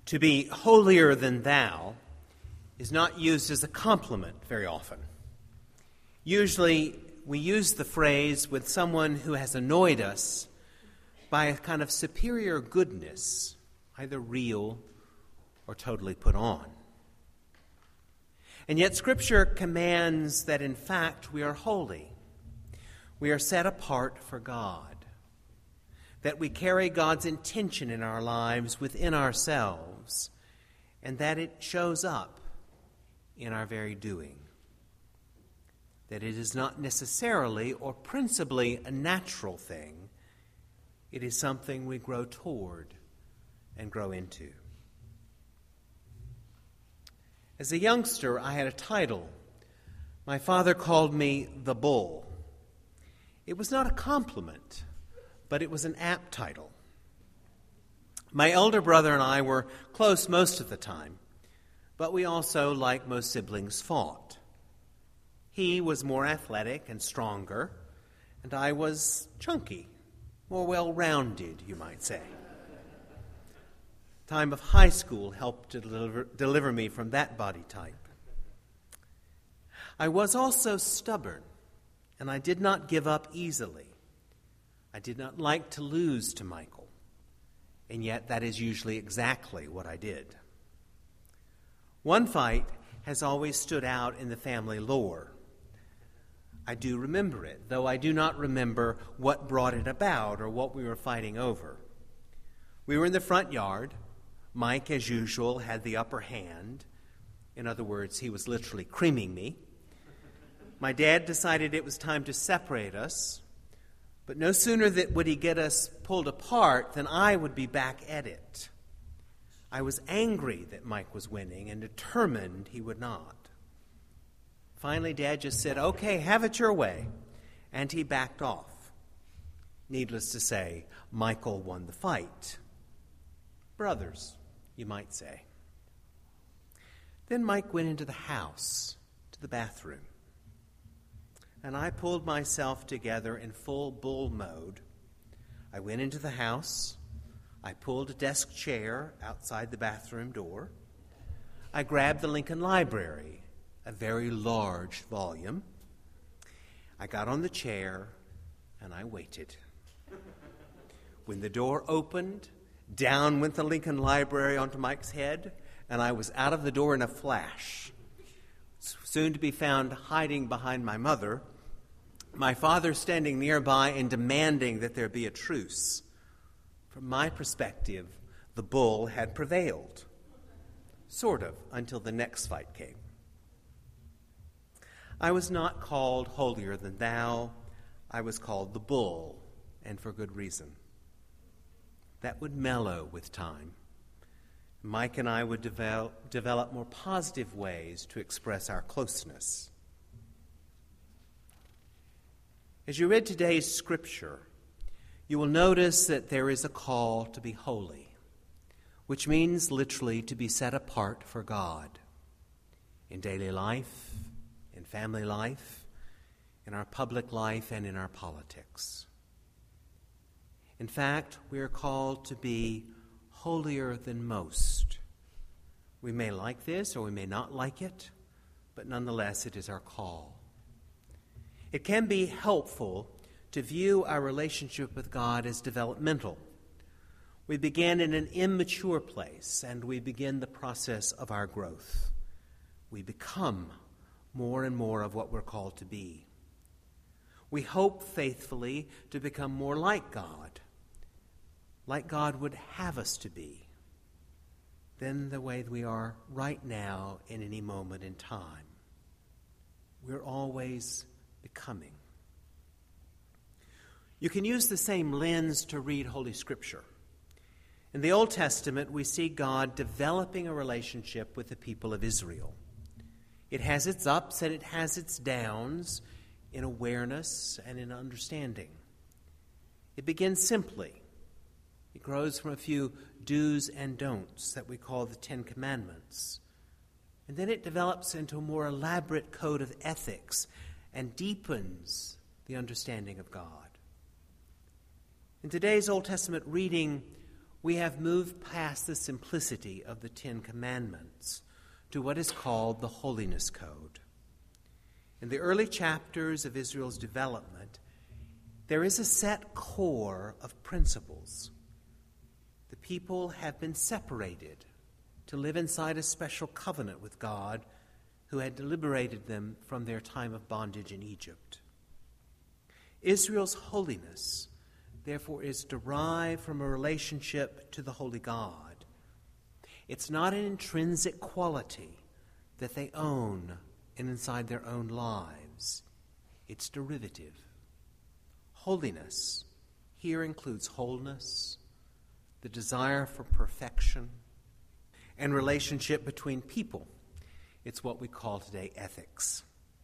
To be holier than thou is not used as a compliment very often. Usually we use the phrase with someone who has annoyed us by a kind of superior goodness, either real or totally put on. And yet Scripture commands that in fact we are holy. We are set apart for God. That we carry God's intention in our lives within ourselves, and that it shows up in our very doing. That it is not necessarily or principally a natural thing. It is something we grow toward and grow into. As a youngster, I had a title. My father called me the Bull. It was not a compliment, but it was an apt title. My elder brother and I were close most of the time, but we also, like most siblings, fought. He was more athletic and stronger, and I was chunky, more well-rounded, you might say. Time of high school helped to deliver me from that body type. I was also stubborn, and I did not give up easily. I did not like to lose to Michael, and yet that is usually exactly what I did. One fight has always stood out in the family lore. I do remember it, though I do not remember what brought it about or what we were fighting over. We were in the front yard. Mike, as usual, had the upper hand. In other words, he was literally creaming me. My dad decided it was time to separate us. But no sooner would he get us pulled apart than I would be back at it. I was angry that Mike was winning and determined he would not. Finally, Dad just said, "Okay, have it your way," and he backed off. Needless to say, Michael won the fight. Brothers, you might say. Then Mike went into the house, to the bathroom. And I pulled myself together in full bull mode. I went into the house. I pulled a desk chair outside the bathroom door. I grabbed the Lincoln Library, a very large volume. I got on the chair, and I waited. When the door opened, down went the Lincoln Library onto Mike's head, and I was out of the door in a flash. Soon to be found hiding behind my mother, my father standing nearby and demanding that there be a truce. From my perspective, the bull had prevailed. Sort of, until the next fight came. I was not called holier than thou. I was called the bull, and for good reason. That would mellow with time. Mike and I would develop more positive ways to express our closeness. As you read today's scripture, you will notice that there is a call to be holy, which means literally to be set apart for God in daily life, in family life, in our public life, and in our politics. In fact, we are called to be holier than most. We may like this or we may not like it, but nonetheless it is our call. It can be helpful to view our relationship with God as developmental. We begin in an immature place and we begin the process of our growth. We become more and more of what we're called to be. We hope faithfully to become more like God would have us to be, than the way we are right now in any moment in time. We're always becoming. You can use the same lens to read Holy Scripture. In the Old Testament, we see God developing a relationship with the people of Israel. It has its ups and it has its downs in awareness and in understanding. It begins simply. It grows from a few do's and don'ts that we call the Ten Commandments. And then it develops into a more elaborate code of ethics and deepens the understanding of God. In today's Old Testament reading, we have moved past the simplicity of the Ten Commandments to what is called the Holiness Code. In the early chapters of Israel's development, there is a set core of principles. The people have been separated to live inside a special covenant with God who had liberated them from their time of bondage in Egypt. Israel's holiness, therefore, is derived from a relationship to the holy God. It's not an intrinsic quality that they own and inside their own lives. It's derivative. Holiness here includes wholeness, the desire for perfection, and relationship between people. It's what we call today ethics.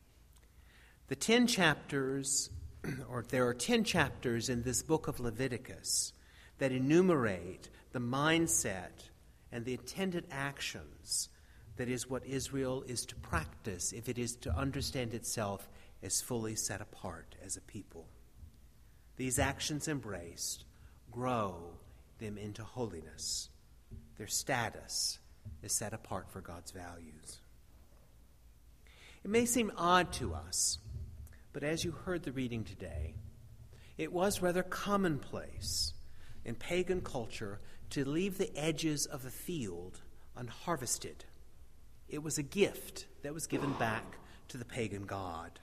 The 10 chapters, or there are 10 chapters in this book of Leviticus that enumerate the mindset and the intended actions that is what Israel is to practice if it is to understand itself as fully set apart as a people. These actions embraced grow them into holiness. Their status is set apart for God's values. It may seem odd to us, but as you heard the reading today, it was rather commonplace in pagan culture to leave the edges of a field unharvested. It was a gift that was given back to the pagan god.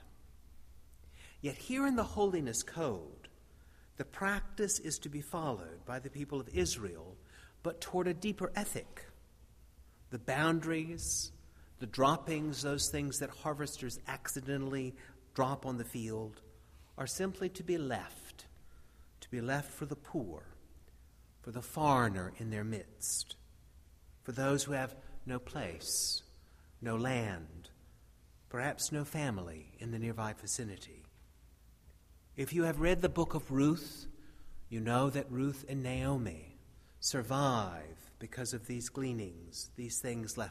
Yet here in the Holiness Code, the practice is to be followed by the people of Israel, but toward a deeper ethic. The boundaries, the droppings, those things that harvesters accidentally drop on the field, are simply to be left for the poor, for the foreigner in their midst, for those who have no place, no land, perhaps no family in the nearby vicinity. If you have read the book of Ruth, you know that Ruth and Naomi survive because of these gleanings, these things left